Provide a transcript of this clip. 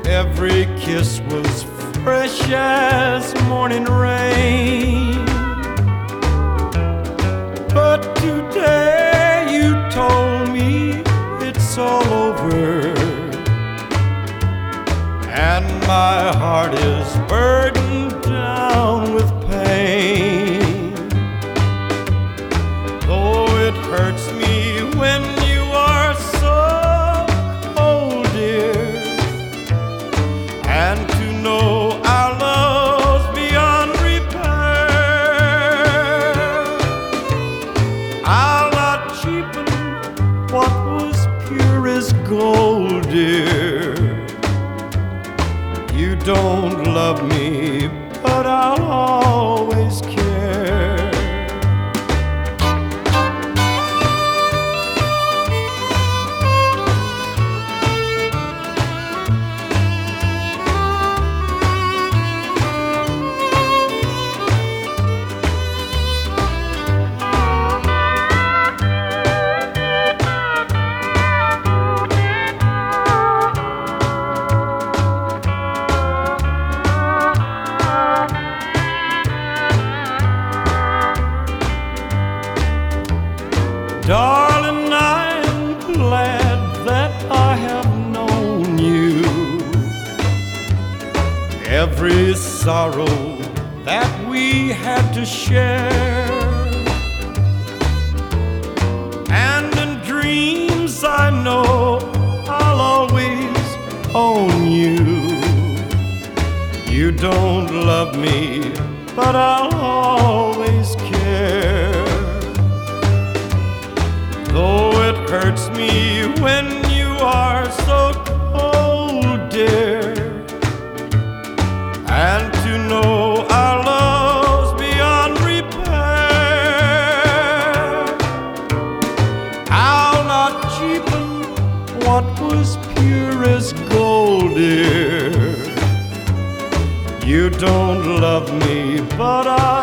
Every kiss was fresh as morning rain. But today you told me it's all over, and my heart is burdened down with pain. Though it hurts me when you are so cold, dear, and to know our love's beyond repair, I'll not cheapen what was pure as gold, dear. You don't love me, but I'll always care. Darling, I'm glad that I have known you. Every sorrow that we had to share, and in dreams I know I'll always own you. You don't love me, but I'll always care. Though it hurts me when you are so cold, dear, and to know our love's beyond repair, I'll not cheapen what was pure as gold, dear. You don't love me, but I